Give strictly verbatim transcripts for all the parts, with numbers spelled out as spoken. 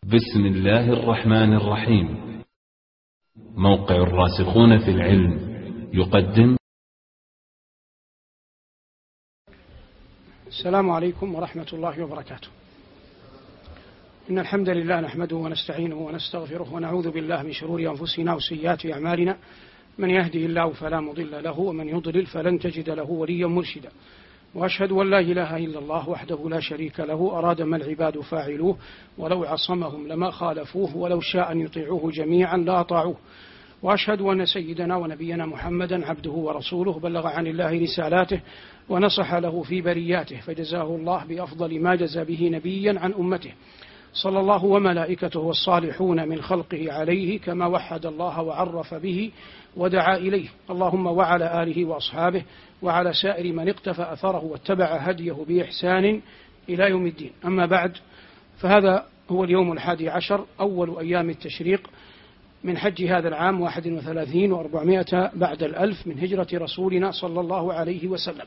بسم الله الرحمن الرحيم. موقع الراسخون في العلم يقدم. السلام عليكم ورحمة الله وبركاته. إن الحمد لله نحمده ونستعينه ونستغفره ونعوذ بالله من شرور أنفسنا وسيئات أعمالنا، من يهده الله فلا مضل له ومن يضلل فلن تجد له وليا مرشدا، وأشهد أن لا إله إلا الله وحده لا شريك له أراد ما العباد فاعلوه، ولو عصمهم لما خالفوه، ولو شاء أن يطيعوه جميعا لأطاعوه. وأشهد أن سيدنا ونبينا محمدا عبده ورسوله، بلغ عن الله رسالاته ونصح له في برياته، فجزاه الله بأفضل ما جزى به نبيا عن أمته، صلى الله وملائكته والصالحون من خلقه عليه، كما وحد الله وعرف به ودعا إليه. اللهم وعلى آله وأصحابه وعلى سائر من اقتفى أثره واتبع هديه بإحسان إلى يوم الدين. أما بعد، فهذا هو اليوم الحادي عشر، أول أيام التشريق من حج هذا العام، واحد وثلاثين وأربعمائة بعد الألف من هجرة رسولنا صلى الله عليه وسلم.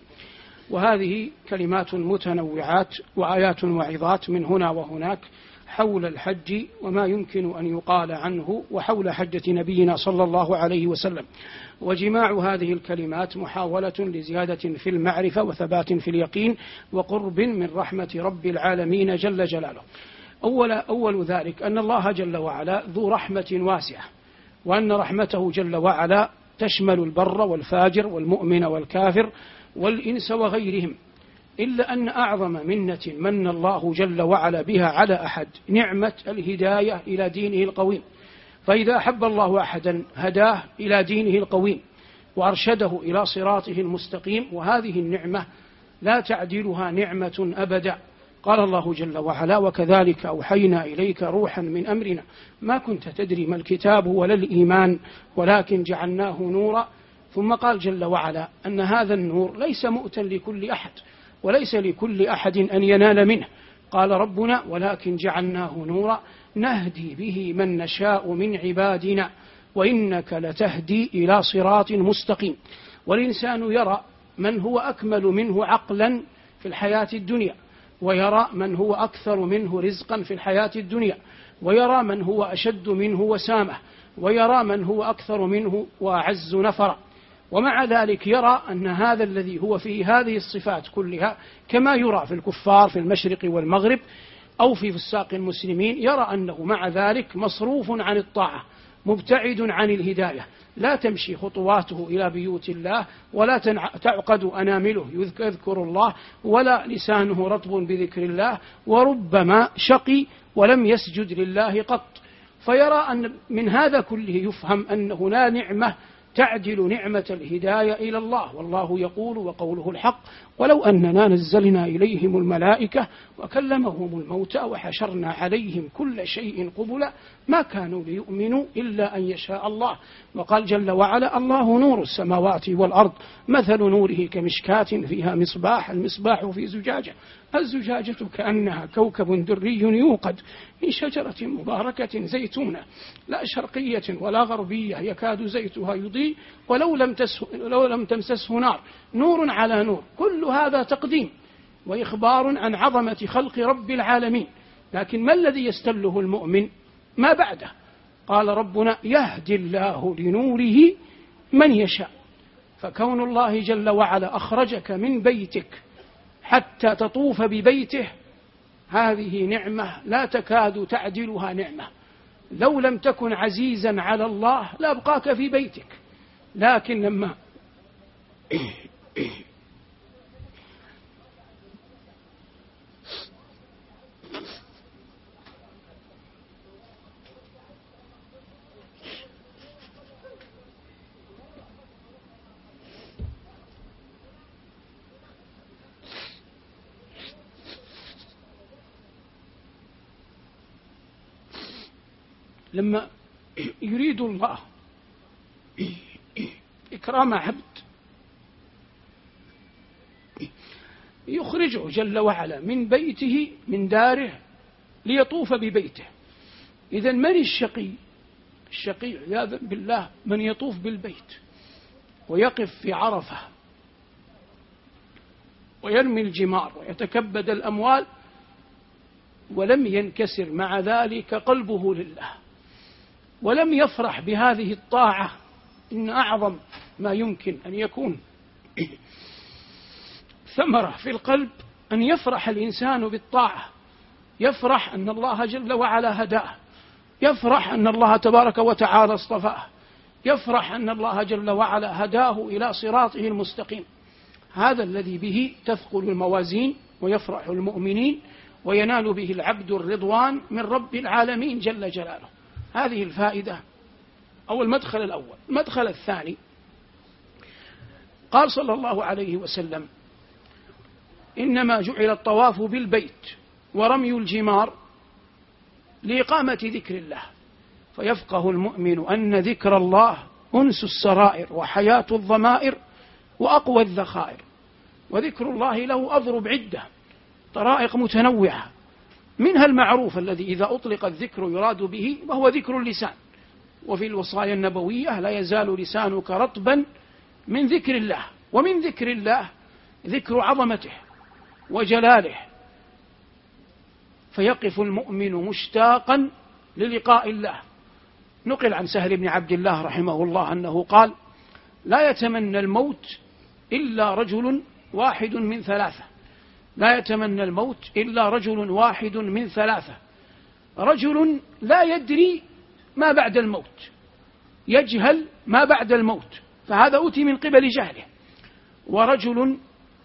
وهذه كلمات متنوعات وآيات وعظات من هنا وهناك حول الحج وما يمكن أن يقال عنه، وحول حجة نبينا صلى الله عليه وسلم. وجماع هذه الكلمات محاولة لزيادة في المعرفة وثبات في اليقين وقرب من رحمة رب العالمين جل جلاله. أول, أول ذلك أن الله جل وعلا ذو رحمة واسعة، وأن رحمته جل وعلا تشمل البر والفاجر والمؤمن والكافر والإنس وغيرهم، إلا أن أعظم منة من الله جل وعلا بها على أحد نعمة الهداية إلى دينه القويم. فإذا أحب الله أحدا هداه إلى دينه القويم وأرشده إلى صراطه المستقيم، وهذه النعمة لا تعدلها نعمة أبدا. قال الله جل وعلا: وكذلك أوحينا إليك روحا من أمرنا ما كنت تدري ما الكتاب ولا الإيمان ولكن جعلناه نورا. ثم قال جل وعلا أن هذا النور ليس مؤتا لكل أحد، وليس لكل أحد أن ينال منه. قال ربنا: ولكن جعلناه نورا نهدي به من نشاء من عبادنا وإنك لتهدي إلى صراط مستقيم. والإنسان يرى من هو أكمل منه عقلا في الحياة الدنيا، ويرى من هو أكثر منه رزقا في الحياة الدنيا، ويرى من هو أشد منه وسامة، ويرى من هو أكثر منه وأعز نفرا. ومع ذلك يرى أن هذا الذي هو فيه هذه الصفات كلها، كما يرى في الكفار في المشرق والمغرب أو في فساق المسلمين، يرى أنه مع ذلك مصروف عن الطاعة، مبتعد عن الهداية، لا تمشي خطواته إلى بيوت الله، ولا تعقد أنامله يذكر الله، ولا لسانه رطب بذكر الله، وربما شقي ولم يسجد لله قط. فيرى أن من هذا كله يفهم أنه لا نعمة تعدل نعمة الهداية إلى الله. والله يقول وقوله الحق: ولو أننا نزلنا إليهم الملائكة وكلمهم الموتى وحشرنا عليهم كل شيء قبلا ما كانوا ليؤمنوا إلا أن يشاء الله. وقال جل وعلا: الله نور السماوات والأرض مثل نوره كمشكاة فيها مصباح، المصباح في زجاجة، الزجاجة كأنها كوكب دري يوقد من شجرة مباركة زيتونة لا شرقية ولا غربية يكاد زيتها يضيء ولو لم لو لم تمسسه نار، نور على نور. كل هذا تقديم وإخبار عن عظمة خلق رب العالمين. لكن ما الذي يستله المؤمن ما بعده؟ قال ربنا: يهدي الله لنوره من يشاء. فكون الله جل وعلا أخرجك من بيتك حتى تطوف ببيته، هذه نعمة لا تكاد تعدلها نعمة. لو لم تكن عزيزا على الله لأبقاك في بيتك، لكن لما لما يريد الله إكرام عبد يخرجه جل وعلا من بيته من داره ليطوف ببيته. إذن من الشقي؟ الشقي عياذا بالله من يطوف بالبيت ويقف في عرفة ويرمي الجمار ويتكبد الأموال ولم ينكسر مع ذلك قلبه لله، ولم يفرح بهذه الطاعة. إن أعظم ما يمكن أن يكون ثمرة في القلب أن يفرح الإنسان بالطاعة، يفرح أن الله جل وعلا هداه، يفرح أن الله تبارك وتعالى اصطفاه، يفرح أن الله جل وعلا هداه إلى صراطه المستقيم. هذا الذي به تثقل الموازين ويفرح المؤمنين وينال به العبد الرضوان من رب العالمين جل جلاله. هذه الفائدة أو المدخل الأول. المدخل الثاني، قال صلى الله عليه وسلم: إنما جعل الطواف بالبيت ورمي الجمار لإقامة ذكر الله، فيفقه المؤمن أن ذكر الله أنس السرائر وحياة الضمائر وأقوى الذخائر. وذكر الله له أضرب عدة، طرائق متنوعة، منها المعروف الذي إذا أطلق الذكر يراد به وهو ذكر اللسان. وفي الوصايا النبوية: لا يزال لسانك رطبا من ذكر الله. ومن ذكر الله ذكر عظمته وجلاله، فيقف المؤمن مشتاقا للقاء الله. نقل عن سهل بن عبد الله رحمه الله أنه قال: لا يتمنى الموت إلا رجل واحد من ثلاثة. لا يتمنى الموت إلا رجل واحد من ثلاثة: رجل لا يدري ما بعد الموت، يجهل ما بعد الموت، فهذا أتي من قبل جهله. ورجل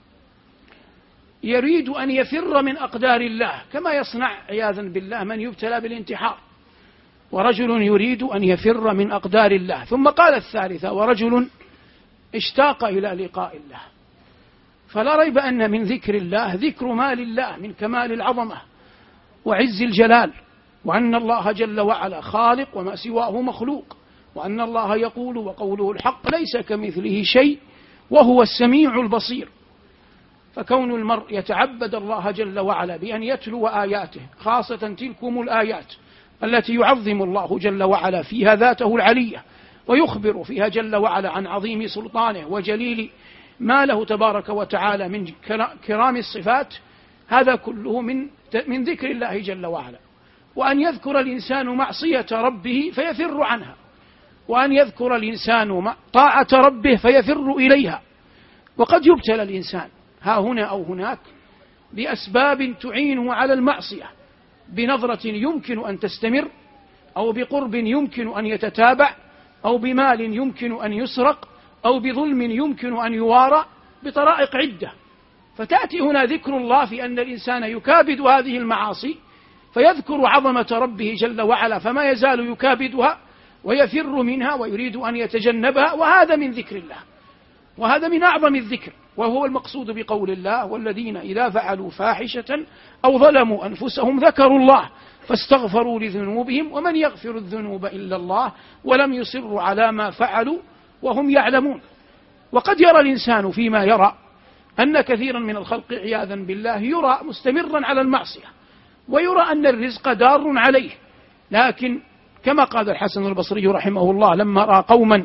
يريد أن يفر من أقدار الله، كما يصنع عياذا بالله من يبتلى بالانتحار. ورجل يريد أن يفر من أقدار الله. ثم قال الثالثة: ورجل اشتاق إلى لقاء الله. فلا ريب أن من ذكر الله ذكر ما لله من كمال العظمة وعز الجلال، وأن الله جل وعلا خالق وما سواه مخلوق، وأن الله يقول وقوله الحق ليس كمثله شيء وهو السميع البصير. فكون المرء يتعبد الله جل وعلا بأن يتلو آياته، خاصة تلكم الآيات التي يعظم الله جل وعلا فيها ذاته العلية، ويخبر فيها جل وعلا عن عظيم سلطانه وجليل ما له تبارك وتعالى من كرام الصفات، هذا كله من من ذكر الله جل وعلا. وأن يذكر الإنسان معصية ربه فيفر عنها، وأن يذكر الإنسان طاعة ربه فيفر إليها. وقد يبتلى الإنسان ها هنا أو هناك بأسباب تعينه على المعصية، بنظرة يمكن أن تستمر، أو بقرب يمكن أن يتتابع، أو بمال يمكن أن يسرق، أو بظلم يمكن أن يوارى، بطرائق عدة. فتأتي هنا ذكر الله في أن الإنسان يكابد هذه المعاصي، فيذكر عظمة ربه جل وعلا فما يزال يكابدها ويفر منها ويريد أن يتجنبها، وهذا من ذكر الله، وهذا من أعظم الذكر، وهو المقصود بقول الله: والذين إذا فعلوا فاحشة أو ظلموا أنفسهم ذكروا الله فاستغفروا لذنوبهم ومن يغفر الذنوب إلا الله ولم يصروا على ما فعلوا وهم يعلمون. وقد يرى الإنسان فيما يرى أن كثيرا من الخلق عياذا بالله يرى مستمرا على المعصية، ويرى أن الرزق دار عليه، لكن كما قال الحسن البصري رحمه الله لما رأى قوما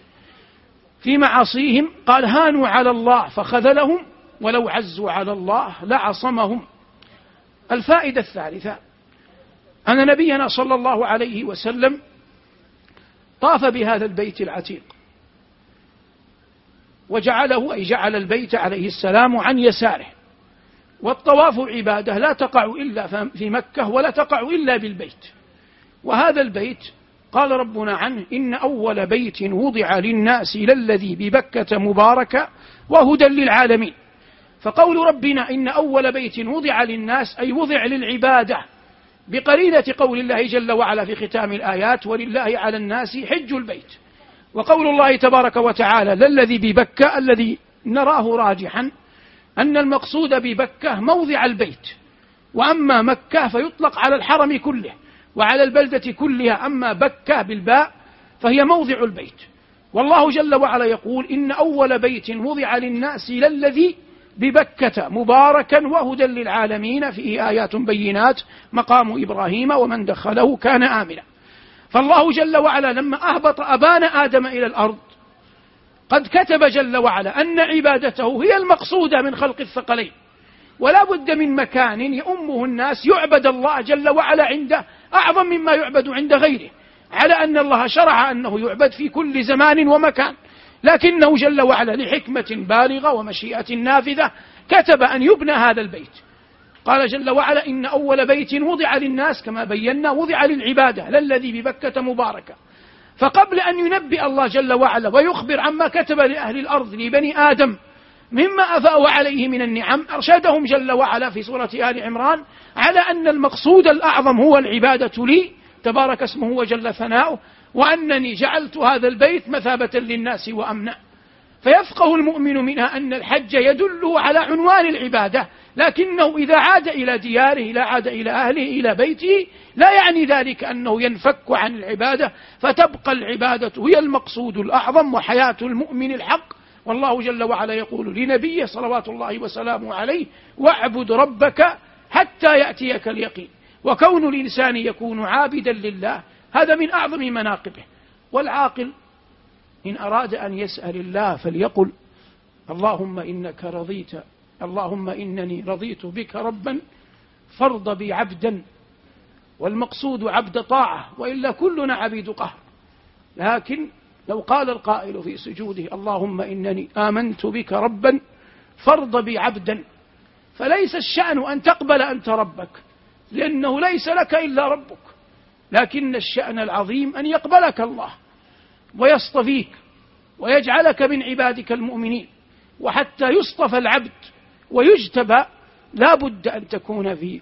في معاصيهم قال: هانوا على الله فخذلهم ولو عزوا على الله لعصمهم. الفائدة الثالثة أن نبينا صلى الله عليه وسلم طاف بهذا البيت العتيق، وجعله أي جعل البيت عليه السلام عن يساره. والطواف عبادة لا تقع إلا في مكة ولا تقع إلا بالبيت. وهذا البيت قال ربنا عنه: إن أول بيت وضع للناس للذي ببكة مباركة وهدى للعالمين. فقول ربنا إن أول بيت وضع للناس أي وضع للعبادة، بقرينة قول الله جل وعلا في ختام الآيات: ولله على الناس حج البيت. وقول الله تبارك وتعالى للذي ببكة، الذي نراه راجحا أن المقصود ببكة موضع البيت، وأما مكة فيطلق على الحرم كله وعلى البلدة كلها، أما بكة بالباء فهي موضع البيت. والله جل وعلا يقول: إن أول بيت وضع للناس للذي ببكة مباركا وهدى للعالمين فيه آيات بينات مقام إبراهيم ومن دخله كان آمنا. فالله جل وعلا لما أهبط أبانا آدم إلى الأرض قد كتب جل وعلا أن عبادته هي المقصودة من خلق الثقلين، ولا بد من مكان يؤمه الناس يعبد الله جل وعلا عنده أعظم مما يعبد عند غيره، على أن الله شرع أنه يعبد في كل زمان ومكان، لكنه جل وعلا لحكمة بالغة ومشيئة نافذة كتب أن يبنى هذا البيت. قال جل وعلا: إن أول بيت وضع للناس كما بينا وضع للعبادة للذي ببكة مباركة. فقبل أن ينبئ الله جل وعلا ويخبر عما كتب لأهل الأرض لبني آدم مما أفاءوا عليه من النعم، أرشدهم جل وعلا في سورة آل عمران على أن المقصود الأعظم هو العبادة لي تبارك اسمه وجل ثناؤه، وأنني جعلت هذا البيت مثابة للناس وأمنا. فيفقه المؤمن منها أن الحج يدله على عنوان العبادة، لكنه إذا عاد إلى دياره، إذا عاد إلى أهله، إلى بيته، لا يعني ذلك أنه ينفك عن العبادة، فتبقى العبادة هي المقصود الأعظم وحياة المؤمن الحق. والله جل وعلا يقول لنبيه صلوات الله وسلامه عليه: واعبد ربك حتى يأتيك اليقين. وكون الإنسان يكون عابدا لله هذا من أعظم مناقبه. والعاقل إن أراد أن يسأل الله فليقل: اللهم إنك رضيت، اللهم إنني رضيت بك ربا فارض بي عبدا. والمقصود عبد طاعة، وإلا كلنا عبيد قهر. لكن لو قال القائل في سجوده: اللهم إنني آمنت بك ربا فارض بي عبدا، فليس الشأن أن تقبل أنت ربك، لأنه ليس لك إلا ربك، لكن الشأن العظيم أن يقبلك الله ويصطفيك ويجعلك من عبادك المؤمنين. وحتى يصطفى العبد ويجتبى لا بد أن تكون في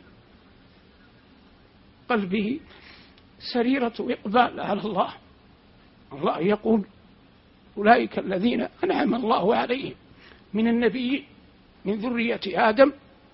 قلبه سريرة إقبال على الله. الله يقول: أولئك الذين أنعم الله عليهم من النبيين من ذرية آدم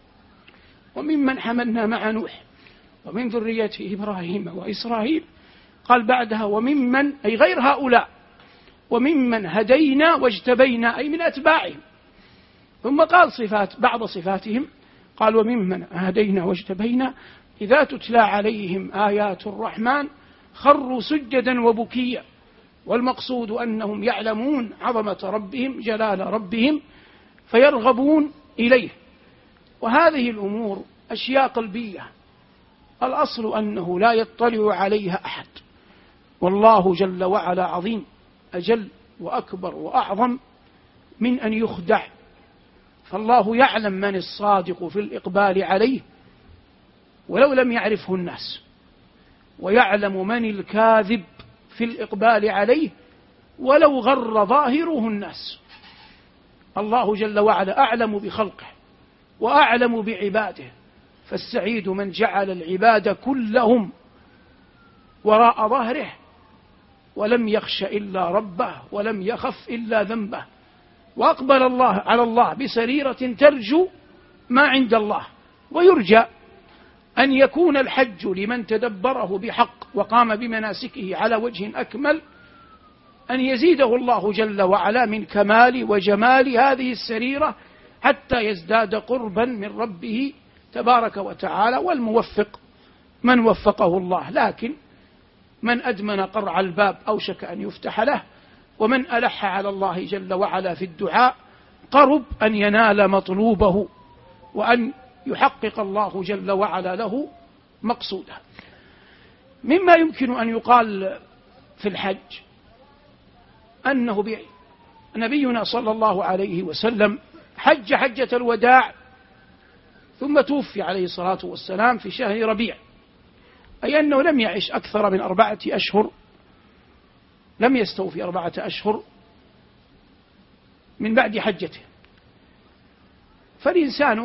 وممن حملنا مع نوح ومن ذرية إبراهيم وإسرائيل. قال بعدها: وممن، أي غير هؤلاء، وممن هدينا واجتبينا، أي من أتباعهم. ثم قال صفات بعض صفاتهم، قال: وممن هدينا واجتبينا إذا تتلى عليهم آيات الرحمن خروا سجدا وبكيا. والمقصود أنهم يعلمون عظمة ربهم جلال ربهم فيرغبون إليه. وهذه الأمور أشياء قلبية، الأصل أنه لا يطلع عليها أحد، والله جل وعلا عظيم أجل وأكبر وأعظم من أن يخدع. فالله يعلم من الصادق في الإقبال عليه ولو لم يعرفه الناس، ويعلم من الكاذب في الإقبال عليه ولو غر ظاهره الناس. الله جل وعلا أعلم بخلقه وأعلم بعباده، فالسعيد من جعل العباد كلهم وراء ظهره ولم يخش إلا ربه ولم يخف إلا ذنبه، وأقبل الله على الله بسريرة ترجو ما عند الله. ويرجى أن يكون الحج لمن تدبره بحق وقام بمناسكه على وجه أكمل، أن يزيده الله جل وعلا من كمال وجمال هذه السريرة حتى يزداد قربا من ربه تبارك وتعالى. والموفق من وفقه الله، لكن من أدمن قرع الباب أوشك أن يفتح له، ومن ألح على الله جل وعلا في الدعاء قرب أن ينال مطلوبه وأن يحقق الله جل وعلا له مقصوده. مما يمكن أن يقال في الحج أنه نبينا صلى الله عليه وسلم حج حجة الوداع ثم توفي عليه الصلاة والسلام في شهر ربيع، أي أنه لم يعش أكثر من أربعة أشهر، لم يستوفي أربعة أشهر من بعد حجته. فالإنسان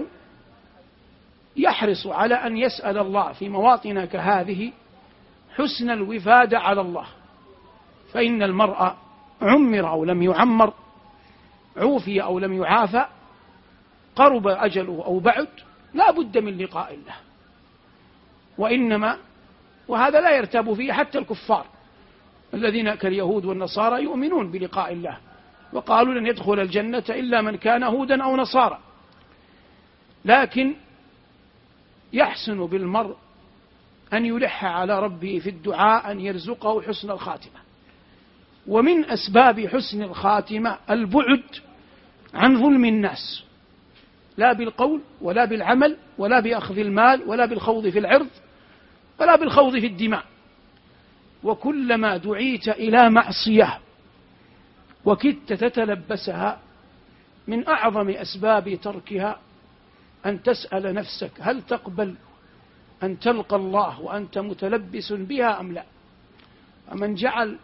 يحرص على أن يسأل الله في مواطن كهذه حسن الوفادة على الله، فإن المرء عمر أو لم يعمر، عوفي أو لم يعافى، قرب أجله أو بعد، لا بد من لقاء الله. وإنما وهذا لا يرتاب فيه حتى الكفار الذين كاليهود والنصارى يؤمنون بلقاء الله، وقالوا لن يدخل الجنة إلا من كان هودا أو نصارى. لكن يحسن بالمرء أن يلح على ربه في الدعاء أن يرزقه حسن الخاتمة. ومن أسباب حسن الخاتمة البعد عن ظلم الناس، لا بالقول ولا بالعمل ولا بأخذ المال ولا بالخوض في العرض ولا بالخوض في الدماء. وكلما دعيت إلى معصية وكدت تتلبسها من أعظم أسباب تركها أن تسأل نفسك هل تقبل أن تلقى الله وأنت متلبس بها أم لا. ومن جعل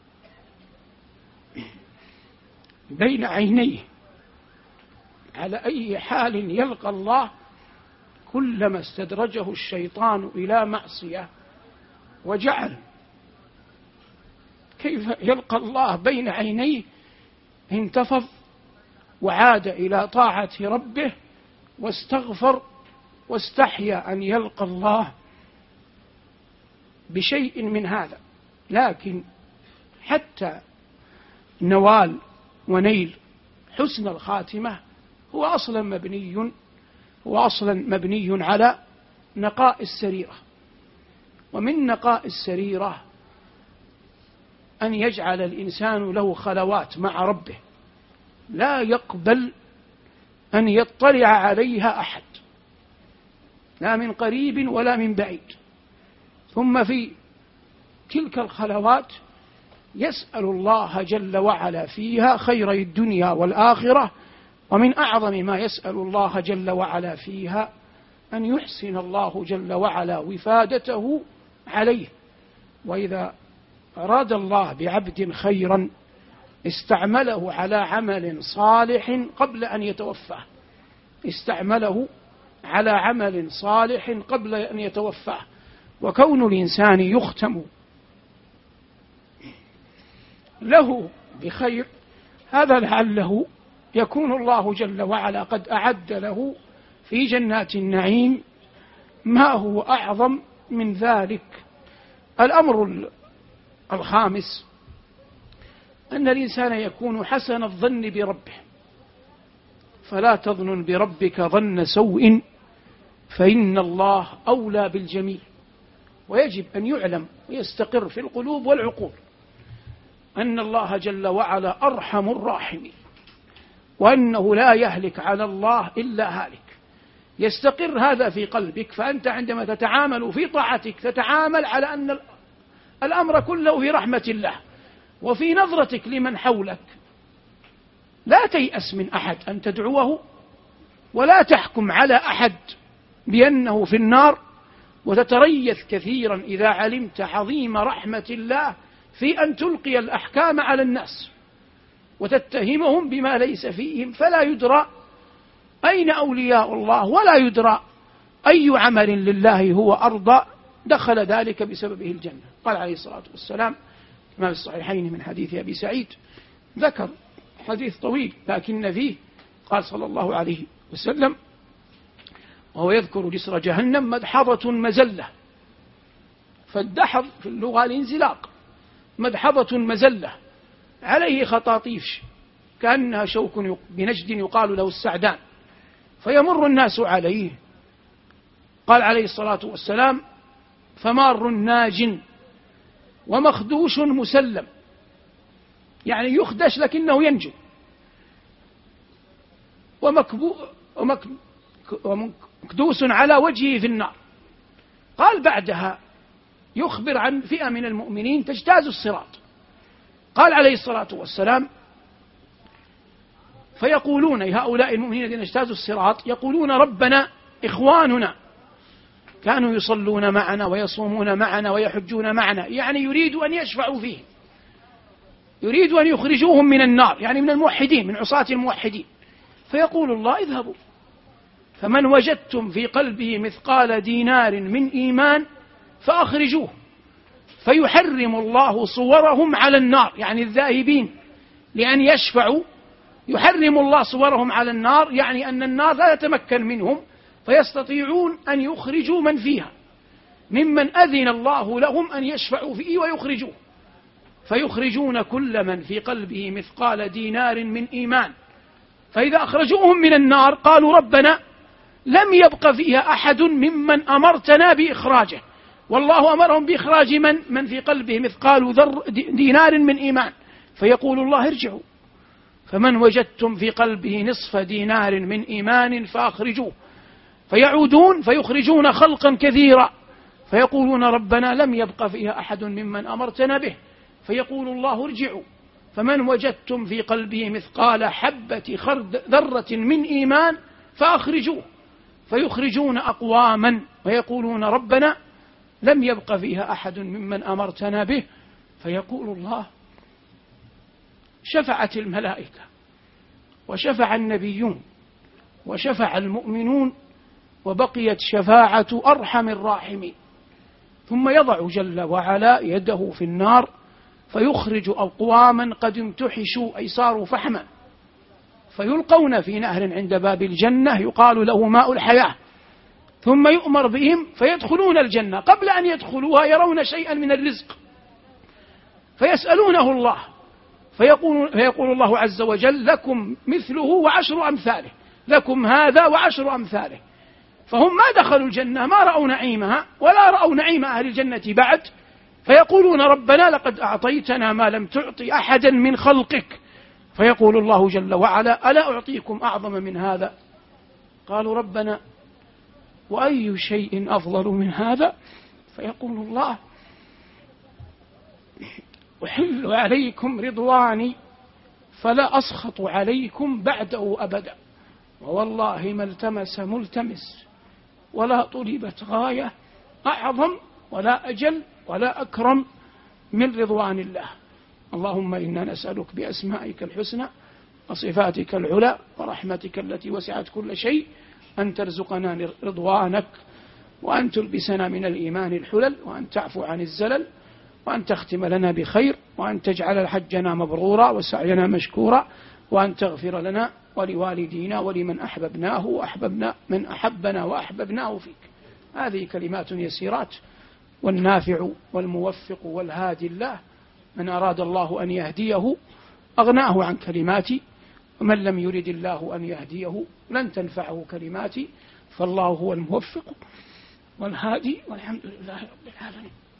بين عينيه على أي حال يلقى الله كلما استدرجه الشيطان إلى معصية وجعل كيف يلقى الله بين عينيه انتفض وعاد إلى طاعة ربه واستغفر واستحيا أن يلقى الله بشيء من هذا. لكن حتى نوال ونيل حسن الخاتمة هو أصلا مبني هو أصلا مبني على نقاء السريرة. ومن نقاء السريرة أن يجعل الإنسان له خلوات مع ربه لا يقبل أن يطلع عليها أحد لا من قريب ولا من بعيد. ثم في تلك الخلوات يسأل الله جل وعلا فيها خيري الدنيا والآخرة. ومن أعظم ما يسأل الله جل وعلا فيها أن يحسن الله جل وعلا وفادته عليه. وإذا أراد الله بعبد خيرا استعمله على عمل صالح قبل أن يتوفاه استعمله على عمل صالح قبل أن يتوفاه. وكون الإنسان يختم له بخير هذا لعله يكون الله جل وعلا قد أعد له في جنات النعيم ما هو أعظم من ذلك. الأمر الخامس أن الإنسان يكون حسن الظن بربه فلا تظن بربك ظن سوء فإن الله أولى بالجميل. ويجب أن يعلم ويستقر في القلوب والعقول أن الله جل وعلا أرحم الراحمين وأنه لا يهلك على الله إلا هالك. يستقر هذا في قلبك فأنت عندما تتعامل في طاعتك تتعامل على أن الأمر كله في رحمة الله. وفي نظرتك لمن حولك لا تيأس من أحد أن تدعوه ولا تحكم على أحد بأنه في النار وتتريث كثيرا إذا علمت عظيم رحمة الله في أن تلقي الأحكام على الناس وتتهمهم بما ليس فيهم فلا يدرى أين أولياء الله ولا يدرى أي عمل لله هو أرضى دخل ذلك بسببه الجنة. قال عليه الصلاة والسلام كما في الصحيحين من حديث أبي سعيد ذكر حديث طويل لكن فيه قال صلى الله عليه وسلم وهو يذكر جسر جهنم مدحضة مزلة. فالدحض في اللغة الانزلاق مدحضة مزلة عليه خطاطيف كأنها شوك بنجد يقال له السعدان فيمر الناس عليه. قال عليه الصلاة والسلام فمار ناج ومخدوش مسلم يعني يخدش لكنه ينجو ومكبو ومك ومكدوس على وجهه في النار. قال بعدها يخبر عن فئة من المؤمنين تجتاز الصراط. قال عليه الصلاة والسلام فيقولون هؤلاء المؤمنين الذين اجتازوا الصراط يقولون ربنا إخواننا كانوا يصلون معنا ويصومون معنا ويحجون معنا يعني يريد أن يشفعوا فيه يريد أن يخرجوهم من النار يعني من الموحدين من عصاة الموحدين. فيقول الله اذهبوا فمن وجدتم في قلبه مثقال دينار من إيمان فأخرجوه. فيحرم الله صورهم على النار يعني الذاهبين لأن يشفعوا يحرم الله صورهم على النار يعني أن النار لا تتمكن منهم فيستطيعون أن يخرجوا من فيها ممن أذن الله لهم أن يشفعوا فيه ويخرجوه. فيخرجون كل من في قلبه مثقال دينار من إيمان فإذا أخرجوهم من النار قالوا ربنا لم يبق فيها أحد ممن أمرتنا بإخراجه والله أمرهم بإخراج من من في قلبه مثقال ذر دينار من إيمان. فيقول الله ارجعوا فمن وجدتم في قلبه نصف دينار من إيمان فأخرجوه. فيعودون فيخرجون خلقا كثيرا فيقولون ربنا لم يبق فيها أحد ممن أمرتنا به، فيقول الله ارجعوا. فمن وجدتم في قلبه مثقال حبة خرد ذرة من إيمان فأخرجوه. فيخرجون أقواما ويقولون ربنا لم يبق فيها أحد ممن أمرتنا به، فيقول الله شفعت الملائكة وشفع النبيون وشفع المؤمنون وبقيت شفاعة أرحم الراحمين. ثم يضع جل وعلا يده في النار فيخرج أقواما قد امتحشوا أي صاروا فحما، فيلقون في نهر عند باب الجنة يقال له ماء الحياة، ثم يؤمر بهم فيدخلون الجنة. قبل أن يدخلوها يرون شيئا من الرزق فيسألونه الله فيقول, فيقول الله عز وجل لكم مثله وعشر أمثاله، لكم هذا وعشر أمثاله. فهم ما دخلوا الجنة، ما رأوا نعيمها ولا رأوا نعيم أهل الجنة بعد، فيقولون ربنا لقد أعطيتنا ما لم تعطي أحدا من خلقك. فيقول الله جل وعلا ألا أعطيكم أعظم من هذا؟ قالوا ربنا وأي شيء أفضل من هذا؟ فيقول الله أحل عليكم رضواني فلا أسخط عليكم بعده أبدا، ووالله ما التمس ملتمس ولا طلبت غاية أعظم ولا أجل ولا أكرم من رضوان الله. اللهم إنا نسألك بأسمائك الحسنى وصفاتك العلى ورحمتك التي وسعت كل شيء أن ترزقنا رضوانك، وأن تلبسنا من الإيمان الحلل، وأن تعفو عن الزلل، وأن تختم لنا بخير، وأن تجعل حجنا مبرورا وسعينا مشكورا، وأن تغفر لنا ولوالدينا ولمن أحببناه وأحببنا من أحبنا وأحببناه فيك. هذه كلمات يسيرات، والنافع والموفق والهادي الله. من أراد الله أن يهديه أغناه عن كلماتي، ومن لم يرد الله أن يهديه لن تنفعه كلماتي، فالله هو الموفق والهادي، والحمد لله رب العالمين.